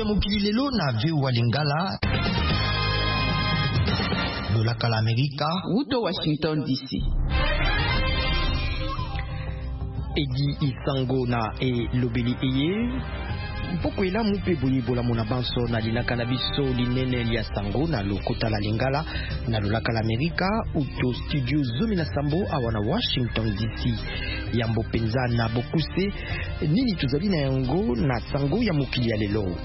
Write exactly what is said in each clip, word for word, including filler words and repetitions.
ya mokili lelo na veu wa Lingala lolaka la Amerika uto Washington D C. Edi Isango na e lobeli eye mpoko ela mupe boyibola mona banso na linaka na biso linene ya sango na lokota la Lingala na lolaka la Amerika uto studio zomi na sambo awa na Washington D C. Yambo penza na bokuse nini tuzali na yango na sango ya mokili ya lelo.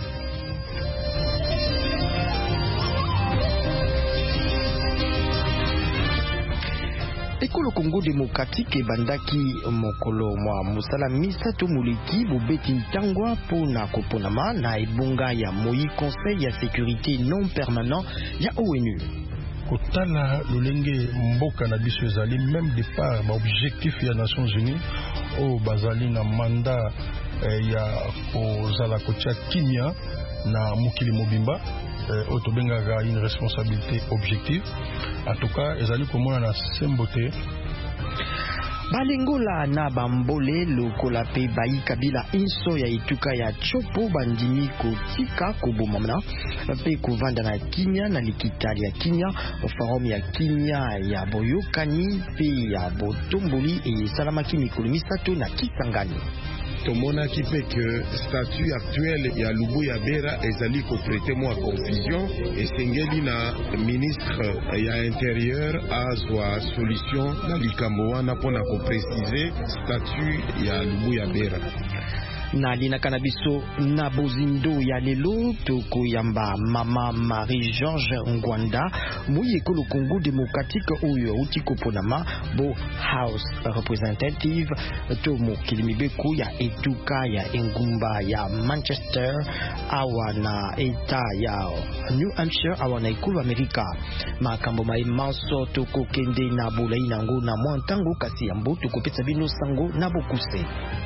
Ekolo Congo Démocratique bandaki mokolo mwa musala misato muliki bobeti ntangwa pona koponama na ebunga ya Moi Conseil ya sécurité non permanent ya O N U. Kotala lolenge mboka na biso ezali même départ ba objectif ya Nations Unies o bazali na mandat eh, ya kozala kotia kimia na mokili mobimba eh, otobenga une responsabilité objective. En tout cas, ezali komona na sembote balengola na bambole lokola pe bayi kabila inso ya ituka ya chopo bandimi kotika kobomamna pe kovanda na kimia na likitali ya kimia forum ya kimia ya boyokani pe ya botomboli e salamaki mikolo misato na Kisangani. Tomona ki pe que statut actuel ya Lubu ya Bera ezali ko prêter moi confusion esengeli na ministre ya intérieur azwa solution na likambo wana pona ko préciser statut ya Lubu ya Bera. Na linaka na biso na bozindo ya lelo tokoyamba mama Marie George Ngwanda muye ekolo Congo Démocratique oyo uti koponama bo House Representative to mokili mibeko ya etuka ya engumba ya Manchester awa na eta ya New Hampshire awa na ekolo Amerika. Makambo mai manso tokokende na bolai nango na mwantango kasi yambo tokopesa bino sango na bokuse.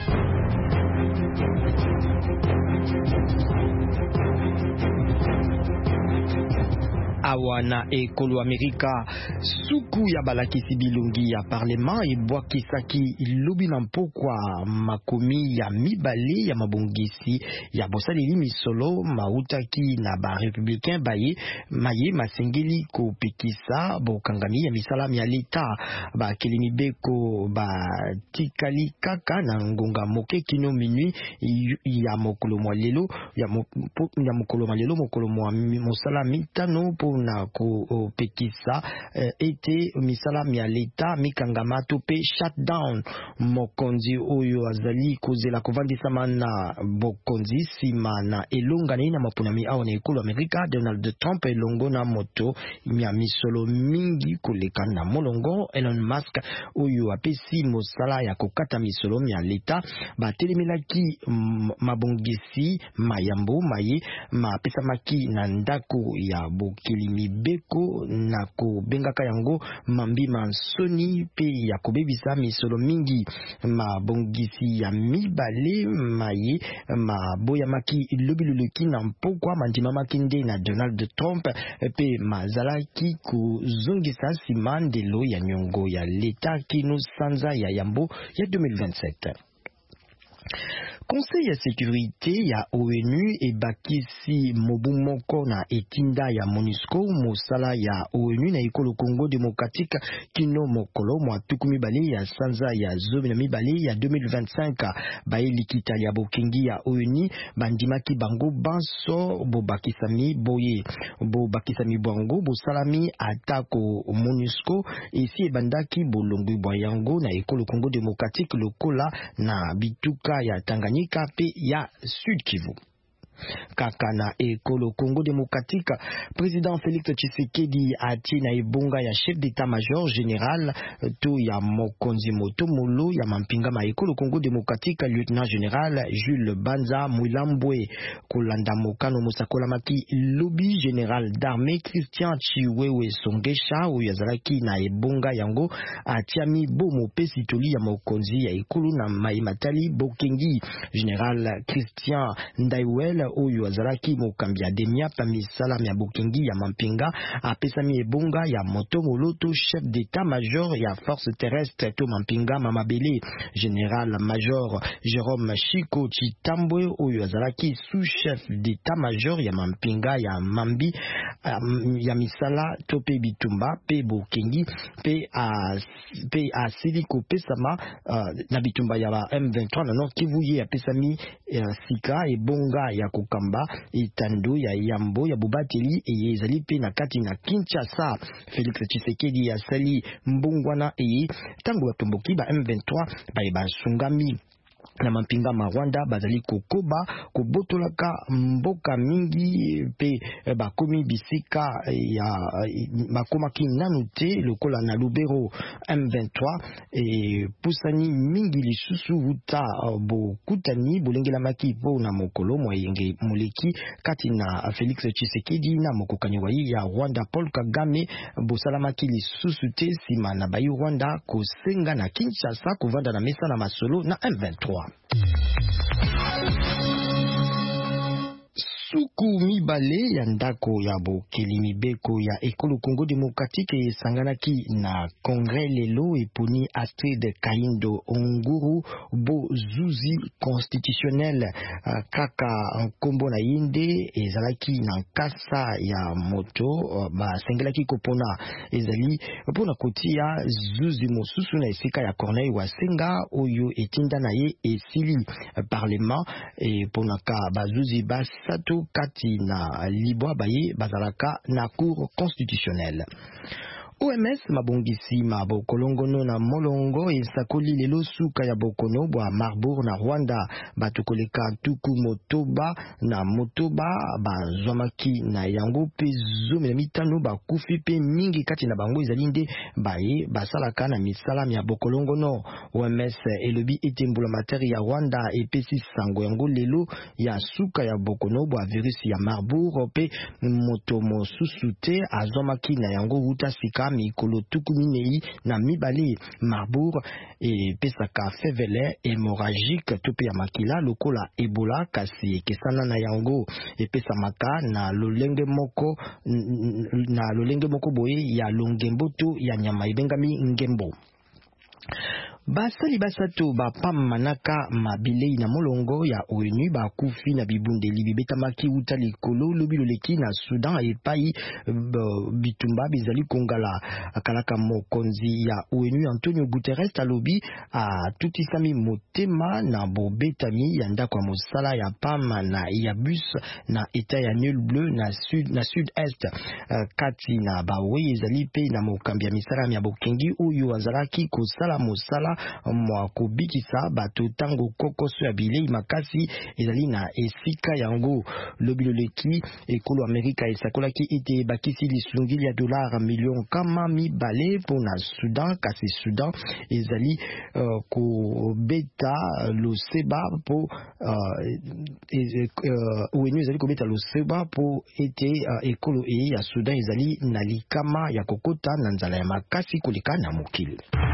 Awa na ekolo Amerika suku ya balakisi bilungi ya parlement ebwakisaki lobi na mpokwa makomi ya mibale ya mabongisi ya bosaleli misolo mautaki na ba républicain baye maye masengeli kopekisa bokangami ya misalami ya leta ba kelimi beko ba tikali kaka na ngonga moke kino minui ya mokolo mwa lelo ya ya mokolo mwa lelo mokolo mwa mosala mitano po na ko pekisa eh, ete misalami ya leta mikangama to pe shutdown mokonzi oyo azali kozela kovandisa na bokonzi sima na elonga na ina mapunami awa na ekolo Amerika. Donald Trump elongo na moto ya misolo mingi koleka na molongo. Elon Musk oyo apesi mosala ya kokata misolo ya leta batelemelaki mabongisi mayambo maye mapesa maki na ndako ya bokili mibeko na kobengaka yango mambi mansoni pe ya kobebisa misolo mingi mabongisi ya mibale maye maboya maki lobiloloki na mpokwa mandima makinde na Donald Trump pe mazalaki kuzongisa simandelo ya nyongo ya leta kino sanza ya yambo ya deux mille vingt-sept. Conseil ya sécurité ya O N U ebakisi mobumoko na etinda ya MONUSCO mosala ya O N U na ekolo Congo Démocratique kino mokolo mwa tuku mibale ya sanza ya zomi na mibale ya deux mille vingt-cinq. Baelikita ya bokengi ya O N U bandimaki bango banso bobakisami boye bobakisami bango bosalami atako MONUSCO esi ebandaki bolongwi bwa yango na ekolo Congo Démocratique lokola na bituka ya Tanganyika pe ya Sud Kivu. Kaka na ekolo Congo Démocratique, président Félix Tshisekedi ati na ebunga ya chef d'état-major général to ya mokonzi motomolo ya mampinga ma ekolo Congo Démocratique lieutenant général Jules Banza Mwilambwe kolanda mokano musakola maki lobby général d'armée Christian Chiwewe Songesha oyo azalaki na ebunga yango atiami bomo pesi toli ya mokonzi ya ekolo na maimatali bokengi général Christian Ndaiwel oyo azalaki mokambi ya demia pa misala ya bokengi ya mampinga apesami ebonga ya moto moloto chef d'état-major ya force terrestre to mampinga mamabele général major Jérôme Chiko Chitambwe oyo azalaki sous-chef d'état-major ya mampinga ya mambi ya misala to pe bitumba pe bokengi pe a pe a siliko pesama uh, na bitumba ya ba M vingt-trois na Nord Kivu ye apesami uh, sika ebonga ya kokamba itando ya yambo ya bubateli eye ezali pe na kati na Kinshasa. Félix Tshisekedi ya sali mbongwana eye tango batomboki ba M vingt-trois ba ba sungami na mampinga ma Rwanda bazali kokoba kobotolaka mboka mingi pe bakomi bisika ya bakomaki nanu te lokola na Lubero. M vingt-trois e pusani mingi lisusu uta bokutani bolengelamaki po na mokolo moyenge moleki kati na Félix Tshisekedi na mokokanyi wa ya Rwanda Paul Kagame bosalamaki lisusu te sima na bayi Rwanda kosenga na Kinshasa kovanda na mesa na masolo na M vingt-trois. Suku mibale ya ndako ya bokeli mibeko ya ekolo Congo Démocratique esanganaki na Congrès lelo eponi Astrid Kaindo Onguru bo zuzi constitutionnel uh, kaka nkombo na yinde ezalaki na kasa ya moto uh, basengelaki kopona ezali pona kotia zuzi mosusu na esika ya Corneille Wasenga oyo etinda na ye esili uh, parlement e ponaka bazuzi basato kati na libwa baye bazalaka na cour constitutionnelle. O M S mabongisi mabokolongono na molongo esakoli lelo suka ya bokono bwa Marbourg na Rwanda batukoleka tuku motoba na motoba bazwamaki na yango pe zomi na mitano bakufi pe mingi kati na bango ezali nde baye basalaka na misala ya bokolongono. O M S elobi ete mbulamateri ya Rwanda epesi sango yango lelo ya suka ya bokono bwa virusi ya Marbourg pe moto mosusu te azwamaki na yango uta sika mikolo tuku minei na mibali. Marbourg e pesaka fevele hémorragique tope ya makila lokola Ebola kasi ekesana na yango epesa maka na lolenge moko na lolenge moko boye ya longemboto ya nyama ebengami ngembo. Basali basato bapam manaka mabilei na molongo ya O N U bakufi na bibundeli bibetamaki uta likolo lobilo leki na Sudan epai bitumba bizali kongala akalaka mokonzi ya O N U Antonio Guterres alobi a tutisami motema na bobetami ya ndako ya mosala ya pam na ya bus na eta ya Nul Bleu na sud na sud-est uh, kati na bawe ezali pe na mokambi ya misala ya bokengi oyo azalaki kosala mosala mwa kobikisa bato tango kokoso ya bilei makasi ezali na esika yango. Lobilo leki ekolo Amerika esakolaki ete bakisi lisungili ya dolar milion kama mibale pona Sudan kasi Sudan ezali uh, kobeta loseba po uh, uh, O N U ezali kobeta loseba po ete uh, ekolo e ya Sudan ezali na likama ya kokota na nzala ya makasi koleka na mokili.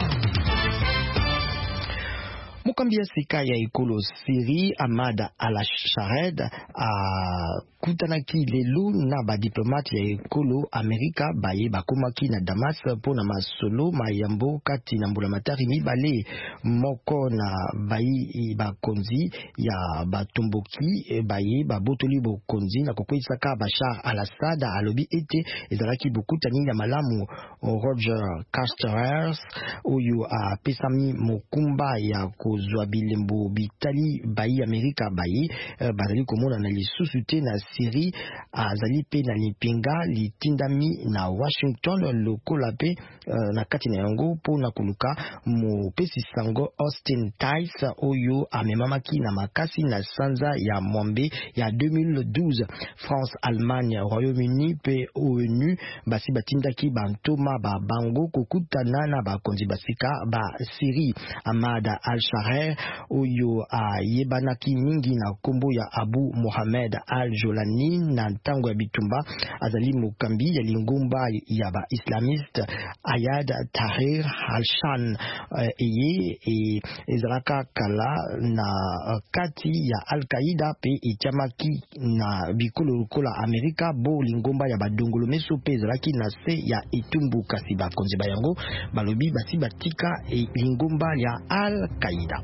Mokambi ya sika ya ekolo Syrie Ahmad al-Shahed a kutanaki lelo na ba diplomate ya ekolo Amerika baye bakomaki na Damas pona masolo mayambo kati na mbulamatari mibale moko na bayi bakonzi ya batomboki baye babotoli bokonzi na kokwesaka Bashar al-Assad alobi ete ezalaki bokutani ya malamu. Roger Carstens oyo a pesami mokumba ya kozwa bilembo bitali bayi Amerika baye uh, bazali komona na lisusu te na Syrie azali pe na lipinga litindami na Washington lokola pe uh, na kati na yango po na kuluka mo pesi sango Austin Tice oyo amemamaki na makasi na sanza ya mwambe ya deux mille douze. France, Allemagne, Royaume-Uni pe O N U basi batindaki bantoma ba bango kokutana na bakonzi basika ba Syrie. Ahmad al-Shahed Tahrir oyo a yebanaki mingi na kombo ya Abu Mohamed al-Jolani na ntango ya bitumba azali mokambi ya lingomba ya ba islamiste Ayad Tahrir al-Shan eye e ezalaka kala na kati ya Al-Qaeda pe etiamaki na bikolo lokola Amerika bo lingomba ya badongolo meso pe ezalaki na se ya etumbu kasi bakonzi bayango balobi basi batika e lingomba ya Al-Qaeda.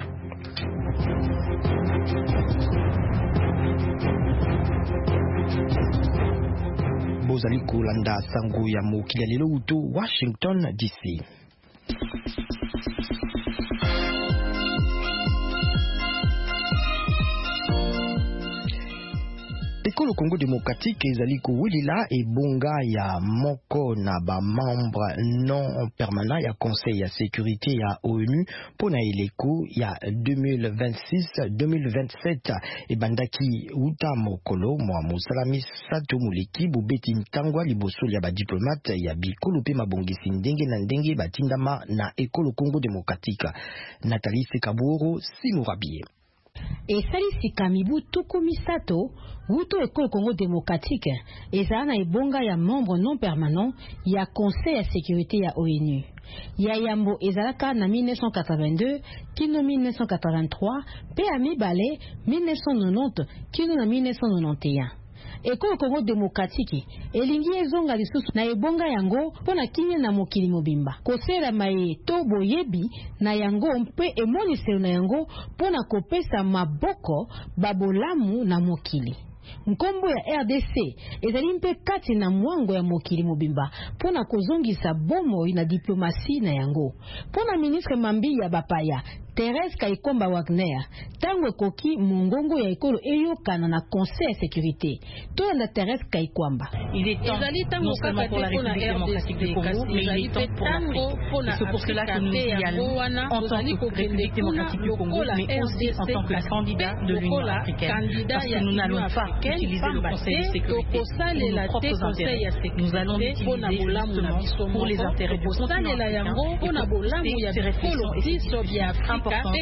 Bozali kolanda sango ya mokili lelo uto Washington D C. Ekolo Congo démocratique ezali kowilila ebonga ya moko na ba membre non permanent ya conseil ya sécurité ya ONU pona eleko ya deux mille vingt-six deux mille vingt-sept ebandaki uta mokolo mwa mosalami sato muleki bobeti ntangwa liboso ya ba diplomate ya bikolo pe mabongisi ndenge na ndenge batindama na Ekolo Congo démocratique. Nathalie Sekaburo Simurabie. Esalisika mibu tuku misato wuto Ekolo Congo démocratique ezala na ebonga ya membre non permanent ya conseil ya sécurité ya ONU. Ya yambo ezalaka na mille neuf cent quatre-vingt-deux kino mille neuf cent quatre-vingt-trois pe a mibale mille neuf cent quatre-vingt-dix kino na mille neuf cent quatre-vingt-onze. Ekolo Congo démocratique elingi ezonga lisusu na ebonga yango pona kinya na mokili mobimba kosela maye to boyebi na yango mpe emoniselo na yango pona kopesa maboko babolamu na mokili. Nkombo ya R D C ezali mpe kati na mwango ya mokili mobimba pona kozongisa bomo na diplomasi na yango. Pona ministre mambi ya bapaya Thérèse Kaikomba Wagner tango koki mongongo ya ekolo eyokana na conseil de sécurité to na Thérèse Kaikomba. Il est temps non seulement pour la République démocratique du Congo, mais il est temps pour l'Afrique. C'est pour cela que nous y allons en tant que République démocratique du Congo, mais aussi en tant que candidat de l'Union africaine. Parce que nous n'allons pas utiliser le Conseil de sécurité pour nos propres intérêts. Nous allons l'utiliser justement pour les intérêts du continent africain et pour pousser ces réflexions et ces discussions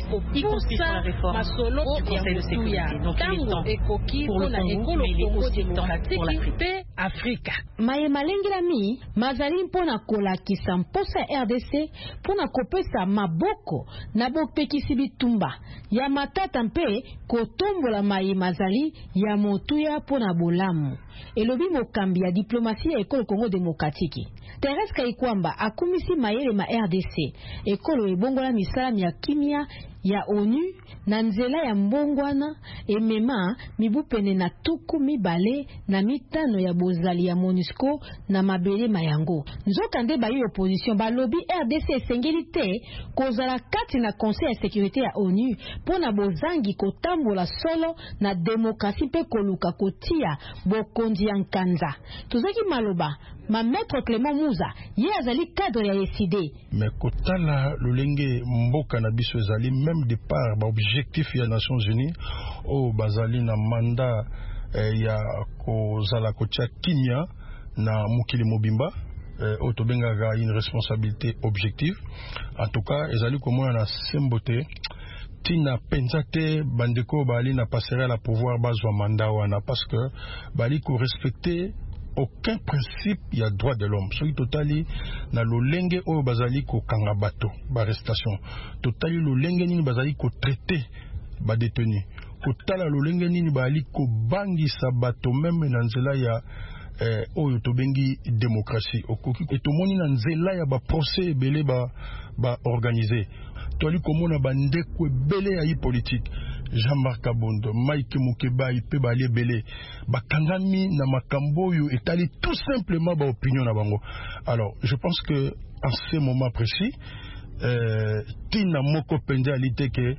y compris sur la réforme du Conseil de sécurité. Donc il est temps pour le Congo, mais il est aussi temps pour l'Afrique. Maye malengelami mazali mpona kolakisa mposa R D C pona kopesa maboko na bopekisi bitumba ya matata mpe kotombola maye mazali ya motuya pona bolamu. Elobi mokambi ya diplomatie ya Ekolo Congo démocratique Thérèse Kaikomba akumisi mayele ma R D C ekolo ebongola misala ya kimia ya ONU na nzela ya mbongwana emema mibupene na tuku mibale na mitano ya bozali ya MONUSCO na mabele mayango. Nzoka nde bayi opposition balobi R D C esengeli te kozala kati na conseil ya sécurité ya ONU pona bozangi kotambola solo na demokrasi pe koluka kotia bokonzi ya nkanza. Tozaki maloba ma maître Clément Mouza ye azali cadre ya E C D. Mais kotala lolenge mboka na biso ezali même départ ba objectif ya Nations Unies o bazali na mandat eh, ya kozala kotia kimia na mokili mobimba eh, o tobengaka une responsabilité objective. En tout cas ezali komona na sembote tina pensate bandeko bali na passerelle la pouvoir bazwa mandat wana parce que bali ko respecter aucun principe ya droit de l'homme. Soki totali na lolenge oyo bazali ko kanga bato ba arrestation. Totali lolenge nini bazali ko traiter ba détenu. Kotala lolenge nini bali ko bangisa bato même na nzela ya eh, oyo tobengi démocratie. Okoki etomoni na nzela ya ba procès ebele ba ba organiser. Toali komona bandeko ebele ya politique. Jean-Marc Kabondo, Mike Mukeba, Ipe Bale Bele, Bakangami na makambo yo etali tout simplement ba opinion na bango. Alors, je pense que en ce moment précis, euh, tina moko penzaalité que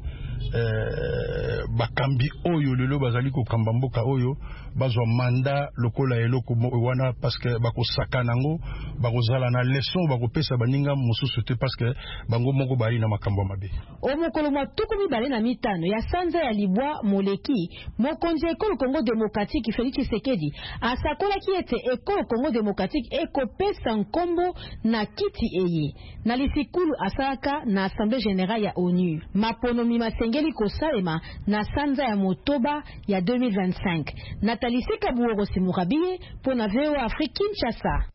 euh, bakambi oyo lelo bazali ko kamba mboka oyo bazwa manda lokola eloko wana parce que bako sakanango bako zala na leçon bako pesa baninga mususu te parce que bango moko bali na makambo mabe. Omokolo matuku mibale na mitano ya sanza ya libwa moleki mokonzi ekolo Congo Démocratique Félix Tshisekedi asakola ki ete ekolo Congo Démocratique ekopesa nkombo na kiti eye na lisikulu asalaka na Assemblée Générale ya ONU maponomi masengeli kosalema na sanza ya motoba ya deux mille vingt-cinq. Nathalie Kabuoro Simurabiye pour na V O Afrique Kinshasa.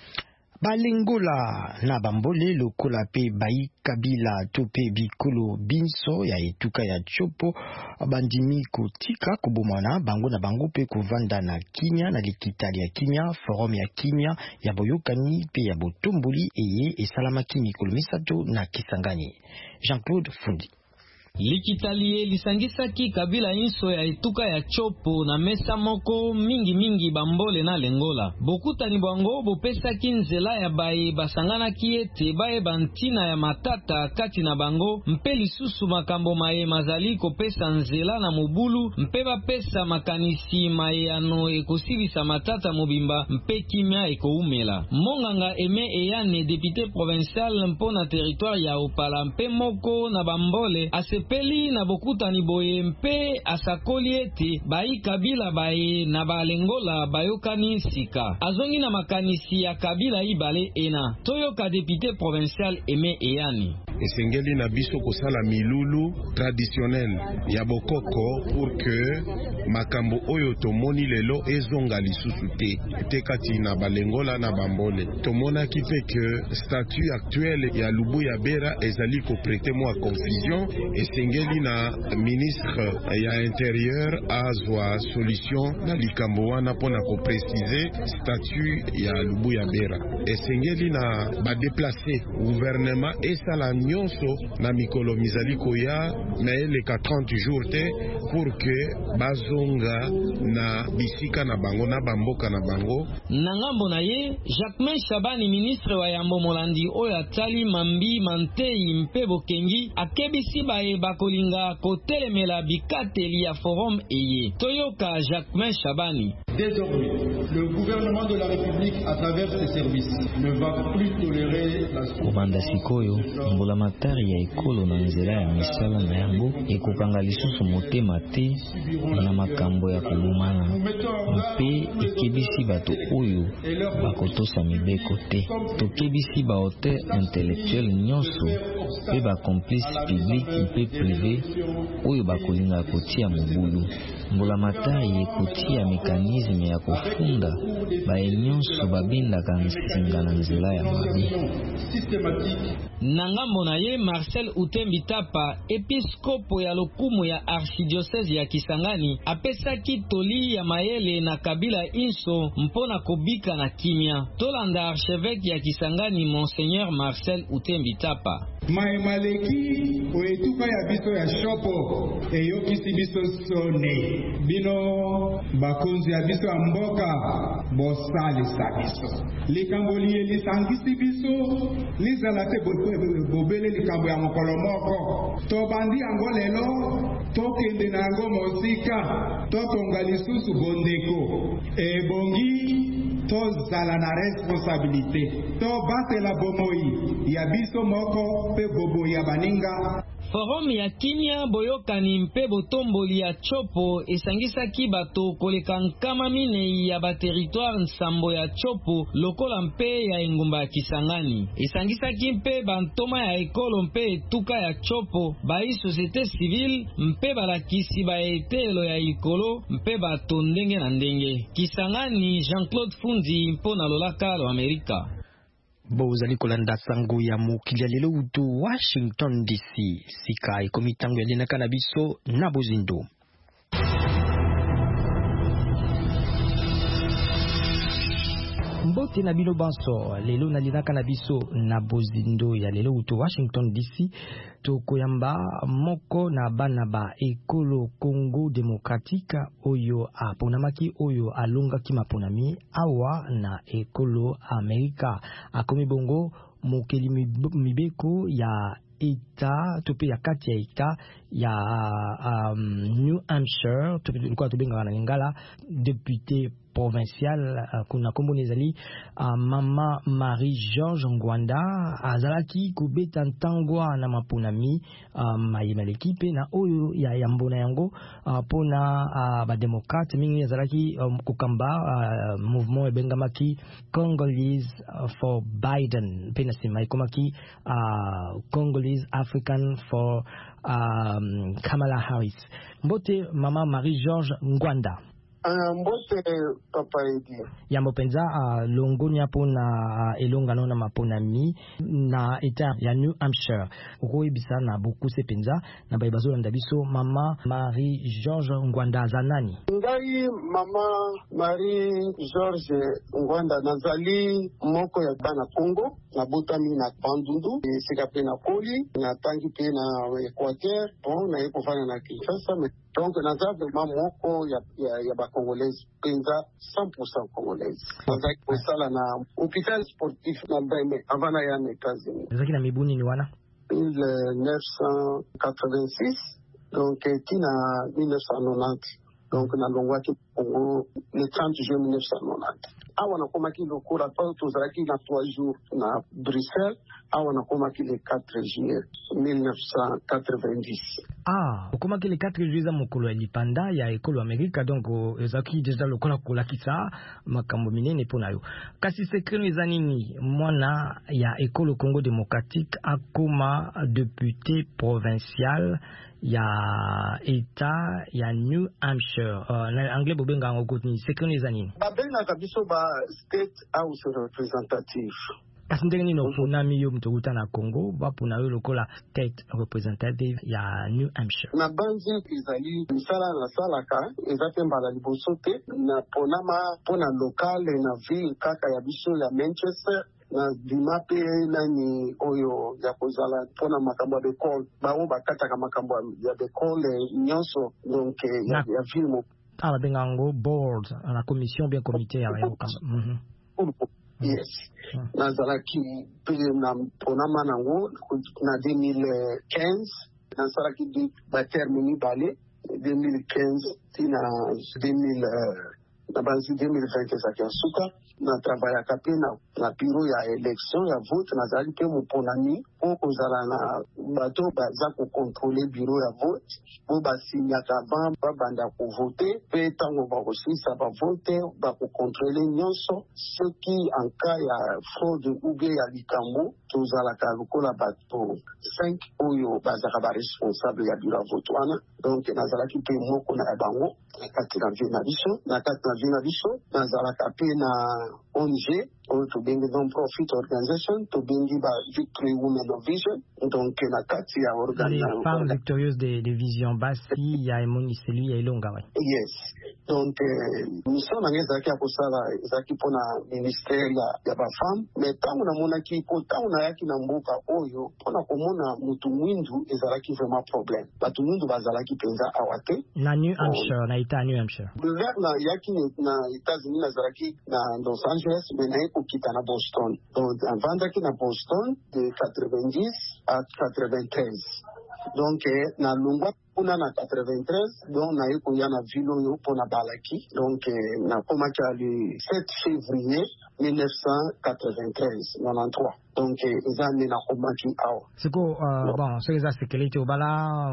Balengola na bambole lokola pe bayi kabila tope bikolo binso ya etuka ya chopo bandimi kotika kubomana bango na bango pe kovanda na Kinya na likitali ya Kinya forum ya Kinya ya boyokani pe ya botomboli eye esalamaki mikolo misato na Kisangani. Jean-Claude Fundi. Likitalie lisangisaki kabila inso ya etuka ya chopo na mesa moko mingi mingi bambole na lengola. Bokutani bango bopesaki nzela ya baye basangana kiete baye bantina ya matata kati na bango mpe lisusu makambo maye mazali kopesa nzela na mobulu mpe bapesa makanisi maye ano ekosibisa matata mobimba mpe kimia ekoumela. Monganga Eme Eyane député provincial mpo na territoire ya Opala mpe moko na bambole ase peli na bokutani boye mpe asakoli ete bayi kabila baye na balengola bayokani sika. Azongi na makanisi ya kabila ibale ena. Toyoka député provincial Eme Eyani. Esengeli na biso kosala milulu traditionnel ya bokoko pour que makambo oyo tomoni lelo ezonga lisusu te. Te kati na balengola na bambole. Tomona ki pe que statut actuel ya Lubu ya Bera ezali ko prêter moi confusion. Esengeli na ministre ya intérieur azwa solution na likambo wana pona ko préciser statut ya Lubu ya Bera. Esengeli na ba déplacer gouvernement esala nyonso na mikolo mizali koya na eleka trente jours te pour que bazonga na bisika na bango na bamboka na bango. Na ngambo na ye Jacquemain Shabani ministre wa Yambo Molandi oyo atali mambi mantei mpe bokengi akebisi baye bakolinga kotelemela bikateli ya forum eye. Toyoka Jacquemain Shabani. Désormais, le gouvernement de la République à travers ses services ne va plus tolérer la Obanda sikoyo mbola matari ya ekolo na nzela ya misala na yango ekokanga lisusu motema te na makambo ya kobomana mpe ekebisi bato oyo bakotosa mibeko te. Tokebisi ba auteur intellectuel nyonso pe ba complice public mpe privé oyo bakolinga kotia mobulu. Mbola matari ekotia mekanisme ya kofunda baye nyonso babendaka nsinga na nzela ya mabi. Na ngambo na ye Marcel Utembi Tapa, episkopo ya lokumu ya archidiocese ya Kisangani, apesaki toli ya mayele na kabila inso mpona kobika na kimia. Tolanda archevêque ya Kisangani Monseigneur Marcel Utembi Tapa. Maimaleki oetuka ya biso ya shopo eyokisi biso sone bino bakonzi ya biso ya mboka bosalisa biso likambo liye lisangisi biso lizala te bobele likambo ya mokolo moko tobandi yango lelo tokende na yango mosika totonga lisusu bondeko ebongi tozala na responsabilité tobatela bomoi ya biso moko pe bobo ya baninga. Forum ya Kinya boyokani mpe botomboli ya chopo esangisaki bato koleka nkama mine ya ba territoire nsambo ya chopo lokola mpe ya engumba ya Kisangani. Esangisaki mpe bantoma ya ekolo mpe etuka ya chopo bayi société civile mpe balakisi ba etelo ya ikolo mpe bato ndenge na ndenge. Kisangani, Jean-Claude Fundi mpo na lolaka lo Amerika. Bozali kolanda sango ya mokili ya lelo utu Washington D C sika ekomi tango ya lenaka na biso na bozindo. Mbote na bino banso lelo na linaka na biso na bozindo ya lelo utu Washington D C tokoyamba moko na bana ba ekolo Congo Démocratique oyo aponamaki oyo alonga kimaponami awa na ekolo Amerika akomi bongo mokeli mibeko ya Etat to pe ya kati ya Etat ya um, New Hampshire to pe kwa to benga na Lingala député provincial uh, kuna kombo nezali uh, Mama Marie-Georges Ngwanda azalaki kubeta ntangwa na maponami uh, mayemaleki pe na oyo ya yambona yango uh, pona uh, ba démocrate mingi azalaki um, kokamba uh, mouvement ebengamaki Congolese for Biden pe na sima ikomaki uh, Congolese African for um, Kamala Harris. Mbote Mama Marie-Georges Ngwanda. Uh, mbote papa edi yambo penza uh, longonya pona uh, elongano na maponami na Etat ya New Hampshire okoyebisa na beaucoup se penza na baibazo na biso Mama Marie-Georges Ngwanda zanani ngai Mama Marie-Georges Ngwanda nazali moko ya bana Congo na botami na Bandundu esika pe na Koli na tangi pe na Equateur bon na ekofana na Kinshasa donc nazali moko ya ya, ya Congolais penza cent pour cent Congolais. Nazaki kosala na hôpital sportif na Beme avant ya na États-Unis. Nazaki na mibuni ni wana mille neuf cent quatre-vingt-six donc tina mille neuf cent quatre-vingt-dix donc na longwa ki Congo le trente juin mille neuf cent quatre-vingt-dix. Awa na komaki lokola pa tozalaki na trois jours na Bruxelles awa na komaki le quatre juillet mille neuf cent quatre-vingt-dix. Ah, okomaki le quatre juillet za mokolo ya lipanda ya ekolo Amerika donc ezaki deja lokola kolakisa makambo minene pona yo. Kasi sekret eza nini mwana ya ekolo Congo démocratique akoma député provincial ya Etat ya New Hampshire uh, na anglais bobenga ngokotni sekret eza nini babenga kabiso ba state house representative. Kasi ndenge nini oponami yo mtokuta na Congo bapona yo lokola state representative ya New Hampshire na banzi ezali misala na salaka ezate mbala liboso te na ponama pona local na ville kaka ya biso ya Manchester na dimape nani oyo ya kozala pona makambo ya bekol bao bakataka makambo ya bekol nyonso donc ya, ya ville mo ala bengango board la commission bien comité ya yo kama mhm yes nazalaki pe na ponama nango na deux mille quinze nazalaki di batermini bale deux mille quinze tina deux mille na banzi deux mille vingt ezaki asuka na travaya kape na na bureau ya élection ya vote nazali pe moponami po kozala na bato baza kokontrole bureau ya vote po basinyaka avant babanda kovote pe ntango bakosilisa bavote bakokontrole nyonso soki en cas ya fraude ube ya likambo tozalaka lokola bato cinq oyo bazaka baresponsable ya bureau ya vote wana donc nazalaki pe moko na bango na kati na vie na biso na kati na vie na biso nazalaka pe na O N G oyo tobengi non-profit organization tobengi ba Victory Women of Vision donc na kati ya organisation les femmes victorieuses de, de vision basi ya emoni celui ya ilonga ouais. Yes donc mission na ngezaki akosala ezaki pona ministère ya ya ba femme mais tango na monaki ko tango na yaki na mboka oyo pona komona mutu mwindu ezalaki vraiment problème batu mwindu bazalaki penza awate na New Hampshire na Etat New Hampshire le na yaki na États-Unis nazalaki na Los Angeles mais na okita na Boston donc avandaki na Boston de quatre-vingt-dix à quatre-vingt-treize donc na lungwa kuna na quatre-vingt-treize donc na yeko ya na vilo yo pona balaki donc na komaki le sept février mille neuf cent quatre-vingt-treize quatre-vingt-treize donc ezane na komaki awa siko uh, bon so eza sécurité obala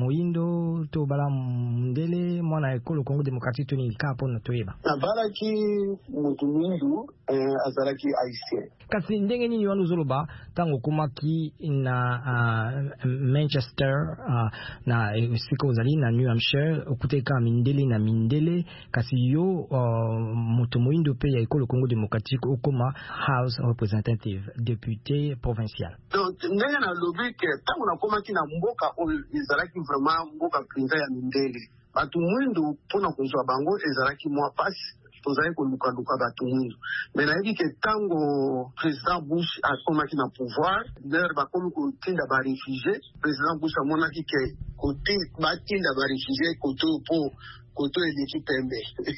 moindo to bala mundele mwana ekolo Congo démocratique to ni ka pona toyeba na balaki mutu mindu eh, azalaki haïtien kasi ndenge nini wanu zoloba tango komaki na uh, Manchester uh, na siko ozali na New Hampshire okuteka mindele na mindele kasi yo uh, mutu moindo pe ya ekolo Congo démocratique okoma house representative député provincial donc ndenge na lobi ke tango na komaki na mboka oyo ezalaki vraiment mboka prinza ya mindele batu mwindo pona kozwa bango ezalaki mwa pasi tozali kolukaluka bato mwindu me nayebi ke ntango président Bush akomaki na pouvoir d'ailleurs bakomi kotinda barefugie président Bush amonaki ke kote batinda barefugie kote po koto eleki pembe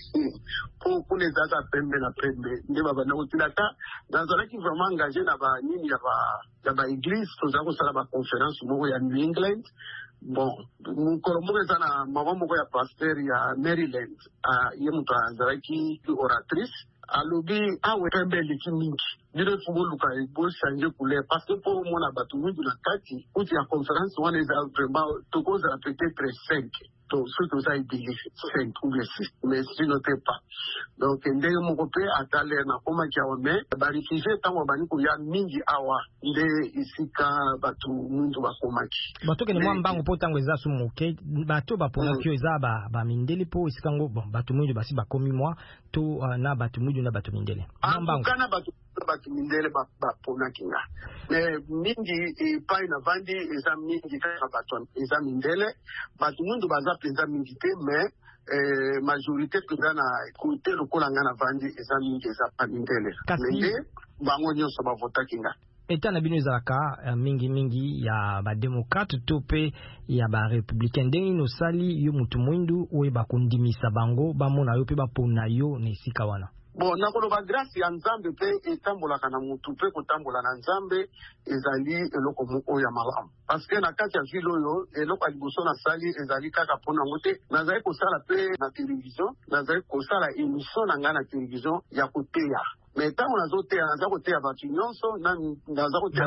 po kuna ezaka pembe na pembe nde babanda kotina ta nazalaki vraiment engagé na banini ya ba ya ba église tozala kosala ba conférence moko ya New England. Bon mokolo moko eza na mama moko ya pasteur ya Maryland ye moto azalaki oratrice alobi awe pembe eleki mingi bino fuboluka ebochange couleur parce que mpo omona bato mingi na kati uti ya conférence wana eza vraiment tokozala peut-être cinq donc soki toza ebele cinq ou bien six mais sinon te pas donc ndenge moko mpe atale nakomaki awa mais barefugie ntango bani koya mingi awa nde esika bato mingi bakomaki batokende mwa mbango mpo ntango eza so moke bato baponaki oyo eza bamindele mpo esika ngo bon bato mingi basi bakomi mwa to na bato mingi na bato mindele kana bato bato mindele baponaki nga mais mingi epai na vandi eza mingi kaka bato eza mindele bato mingi baza mpenza mingi te mais eh, majorité mpenza na kote lokola nga na vandi eza mingi eza pa mindele mais bango nyonso bavotaki nga eta na bino ezalaka uh, mingi mingi ya bademokrate to mpe ya barepublicain ndenge nini osali yo mutu mwindu oyo bakondimisa bango bamona yo mpe bapona yo na esika wana? Bon nakoloba grâce ya nzambe mpe etambolaka na mutu mpe kotambola na nzambe ezali eloko moko ya malamu parce que na kati ya ville oyo eloko ya liboso nasali ezali kaka mpo nango te nazali kosala mpe na télévision nazali kosala émission na ngai na télévision ya koteya mais ntango nazoteya naza koteya bato nyonso naza koteya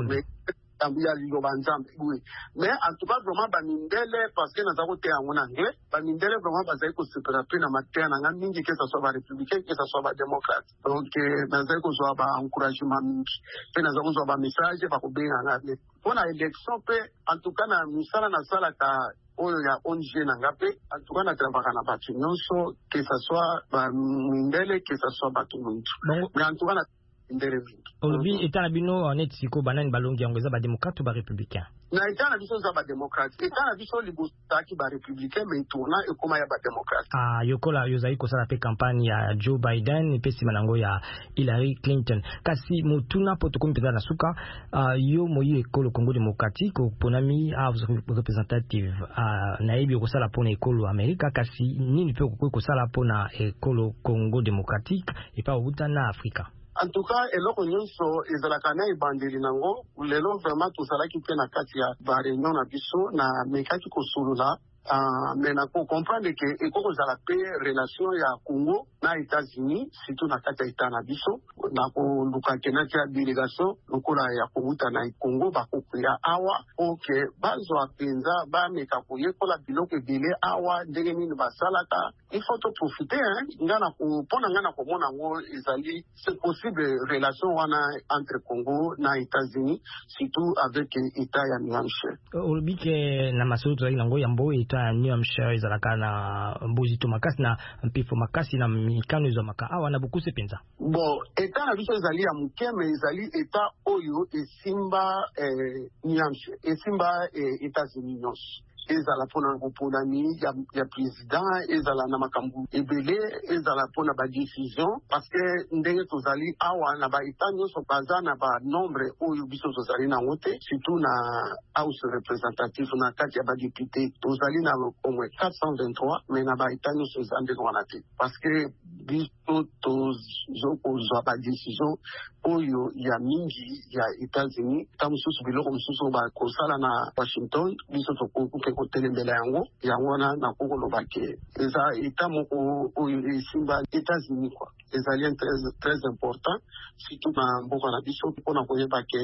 ya liloba nzambe oui mais en tout cas vraiment bamindele parce que naza koteya yango na anglais bamindele vraiment bazali kosepela mpe na mateya na ngai mingi ke ça soit barépublicain ke ça soit badémocrate donc nazali kozwa baencouragement mingi mpe naza kozwa bamessage bakobenga ngai mpo na élection mpe en tout cas na misala nasalaka oyo ya O N G na nga mpe en tout cas natravaka na bato nyonso ke ça soit bamindele ke ça soit bato mingi mais en tout cas ndere vingi olobi eta na bino neti siko banani balongi yango eza badémocrate ou barépublicain? Na eta na biso eza badémocrate eta na biso libosaki barépublicain mais tourna ekoma ya badémocrate. Ah, yokola yozali kosala mpe campagne ya Joe Biden mpe nsima nango ya Hillary Clinton kasi motuna mpo tokomi mpenza na suka uh, yo moyi ekolo Congo démocratique oponami house representative uh, nayebi okosala mpona ekolo Amerika kasi nini mpe okoki kosala mpona ekolo Congo démocratique epa obuta na Afrika? En tout cas eloko nyonso ezalaka na ebandeli nango lelo vraiment tozalaki mpe na kati ya bareunion na biso na mekaki kosolola Uh, mais na ko comprendre que ekoko zala pe relation ya Congo na États-Unis surtout na kati ya eta na biso na ko luka kena tia délégation lokola ya kobuta na Congo bakoko ya awa oke bazwa penza ba meka koyekola biloko ebele awa ndenge nini basalaka il faut to profiter hein ngana ko pona ngana ko mona ngo ezali c'est possible relation wana entre Congo na États-Unis surtout avec eta ya New Hampshire olbike na masolo tozali nango yambo eta New Hampshire ezalaka na mbozito makasi na mpifo makasi na mikano ezamaka awa na bokuse penza. Bon eta na biso ezali ya muke mais ezali eta oyo esimba eh, New Hampshire esimba eh, États-Unis nyonso ezala mpona koponami ya, ya président ezala na makambo ebele ezala mpona badécision parce que ndenge tozali awa na baeta nyonso baza na banombre oyo biso tozali nango te surtout na house représentative na kati ya badepute tozali na omwe quatre cent vingt-trois mais na baeta nyonso eza ndenge wana te parce que biso tozokozwa badécision oyo ya mingi ya États-Unis ta mosusu biloko mosusu bakosala na Washington biso tokokuke kotelembela yango yango wana nakokoloba ke eza eta moko oyo esimba États-Unis quoi ezali très, très important surtout na mboka na biso mpona koyeba ke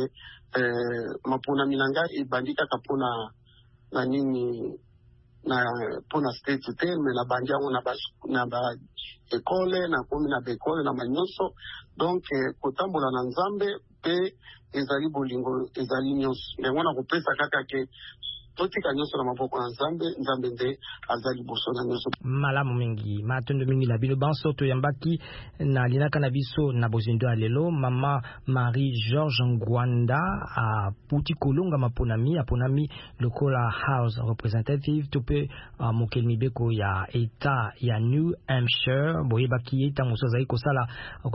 eh, maponami na ngai ebandi kaka mpona na nini na mpona state te me na bandi yango na ba na ba ekole na komi na bekole na manyonso donc eh, kotambola na nzambe pe ezali bolingo ezali nyonso yango na kopesa kaka ke totika nyonso na maboko na nzambe nzambe nde azali boso na nyonso malamu mingi matondo mingi na bino banso toyambaki na linaka na biso na bozindo ya lelo mama Marie George Ngwanda a puti kolonga maponami aponami lokola house representative tope uh, mokeli mibeko ya eta ya New Hampshire boyebaki eta moso azali kosala uh,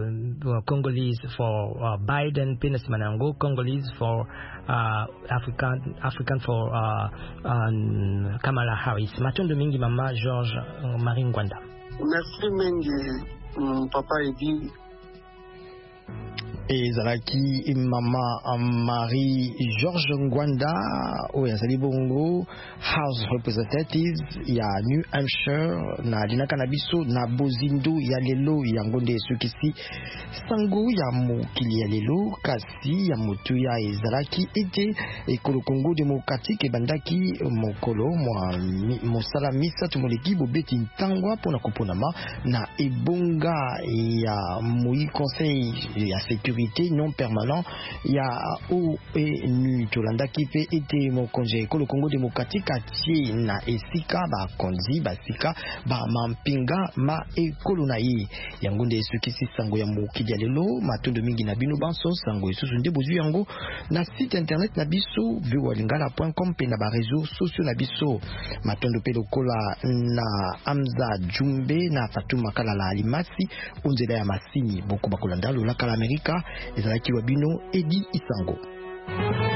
uh, Congolese for uh, Biden pena simanango Congolese for uh, African African for uh, uh, Kamala Harris. Matondo mingi mama George uh, Marie Ngwanda. Merci mingi um, papa Edi. ezalaki mama Marie George Ngwanda oyo azali bongo House Representatives ya New Hampshire na linaka na biso na bozindo ya lelo yango nde esukisi sango ya mokili ya lelo kasi ya motu ya ezalaki ete ekolo Congo Démocratique ebandaki mokolo mwa mosala misatu moleki bobeti ntangwa mpona koponama na ebonga ya moi conseil ya sécurité non permanent ya O N U tolandaki pe ete mokonzi ekolo Congo Démocratique atie na esika bakonzi basika ba mampinga ma ekolo na ye yango nde esukisi sango ya mokili ya lelo matondo mingi na bino banso sango esusu nde bozwi yango na site internet na biso viewalingala point com pe na ba réseaux sociaux na biso matondo pe lokola na Amza Jumbe na Fatuma Kalala Alimasi onzela ya masini boko bakolanda lolaka la Amerika ezalaki wabino Edi Isango.